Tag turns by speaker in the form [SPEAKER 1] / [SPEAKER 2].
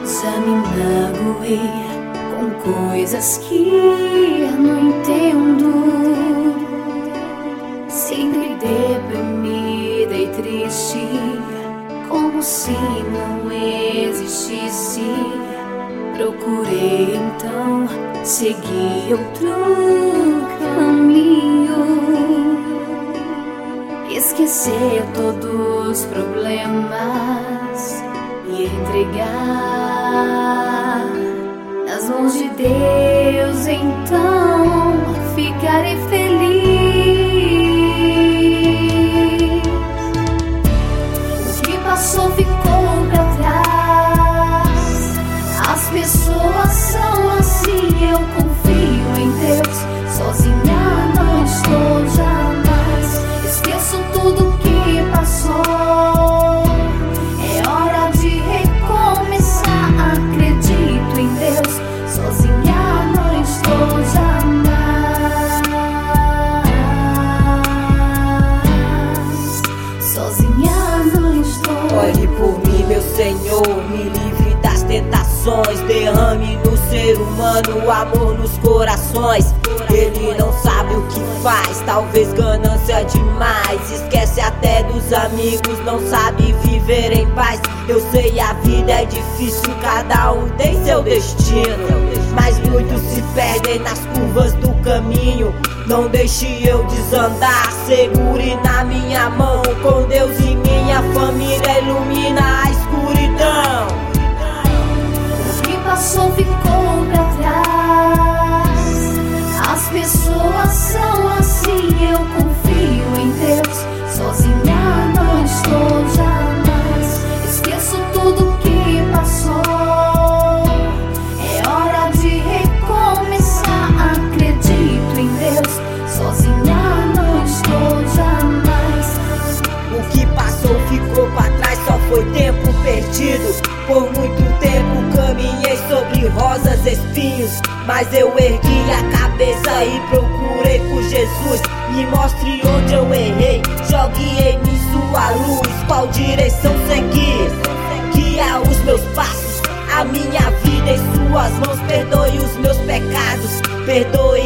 [SPEAKER 1] Já me magoei com coisas que não entendo, sempre deprimida e triste, como se não existisse. Procurei então seguir outro caminho, esquecer todos os problemas e entregar nas mãos de Deus. Então ficarei feliz. O que passou ficou pra trás. As pessoas são assim, eu confio em Deus. Sozinha não estou jamais. Esqueço tudo que passou. É hora de recomeçar. Acredito em Deus. Sozinha não estou jamais. Sozinha não estou.
[SPEAKER 2] Olhe por mim, meu Senhor, me livre das tentações. Derrame no ser humano o amor nos corações. Ele não sabe o que faz, talvez ganância demais. Esquece até dos amigos, não sabe viver em paz. Eu sei, a vida é difícil, cada um tem seu destino, mas muitos se perdem nas curvas do caminho. Não deixe eu desandar, segure na minha mão. Com Deus e minha família ilumina a escuridão.
[SPEAKER 1] O que passou ficou pra trás. As pessoas são assim, eu confio em Deus. Sozinha não estou jamais. Esqueço tudo que passou. É hora de recomeçar. Acredito em Deus. Sozinha não estou jamais.
[SPEAKER 2] O que passou ficou pra trás, só foi tempo perdido. Por muito tempo caminhei sobre rosas, espinhos, mas eu ergui a cabeça e procurei por Jesus. Me mostre onde eu errei, jogue em mim sua luz. Qual direção seguir? Guia os meus passos, a minha vida em suas mãos. Perdoe os meus pecados, perdoe